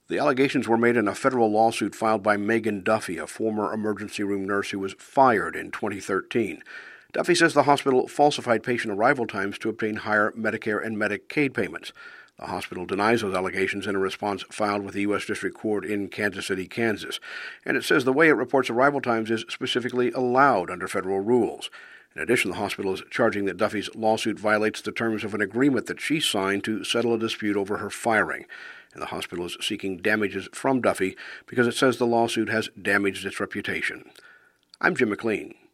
The allegations were made in a federal lawsuit filed by Megan Duffy, a former emergency room nurse who was fired in 2013. Duffy says the hospital falsified patient arrival times to obtain higher Medicare and Medicaid payments. The hospital denies those allegations in a response filed with the U.S. District Court in Kansas City, Kansas. And it says the way it reports arrival times is specifically allowed under federal rules. In addition, the hospital is charging that Duffy's lawsuit violates the terms of an agreement that she signed to settle a dispute over her firing. And the hospital is seeking damages from Duffy because it says the lawsuit has damaged its reputation. I'm Jim McLean.